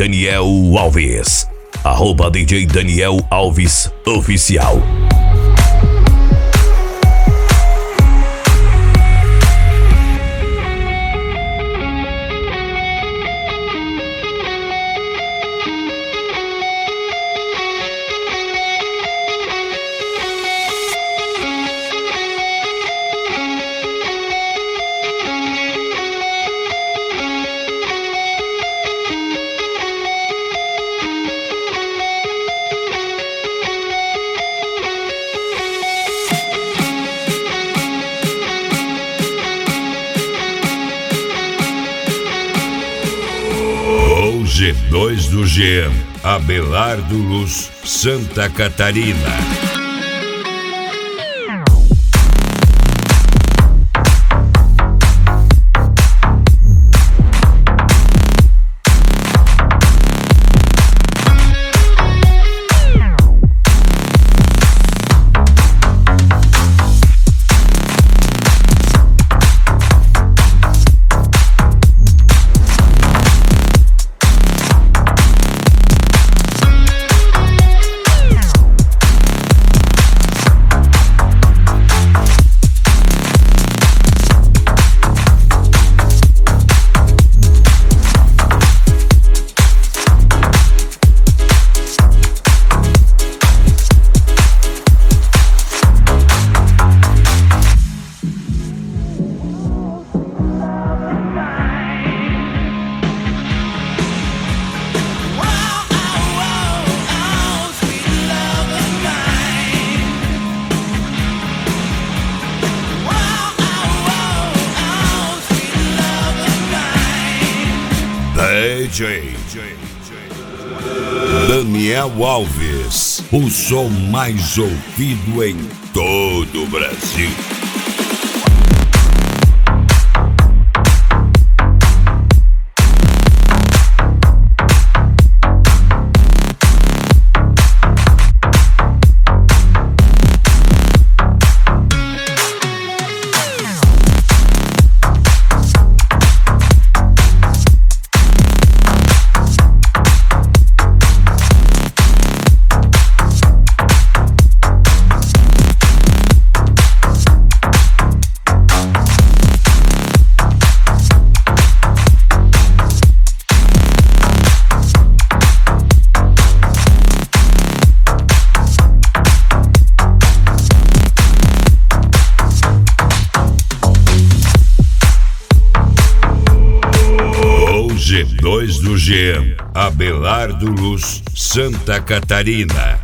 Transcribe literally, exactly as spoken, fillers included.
Daniel Alves. Arroba D J Daniel Alves Oficial. G dois do Jean, Abelardo Luz, Santa Catarina. D J Daniel Alves, o som mais ouvido em todo o Brasil. G dois do Jean, Abelardo Luz, Santa Catarina.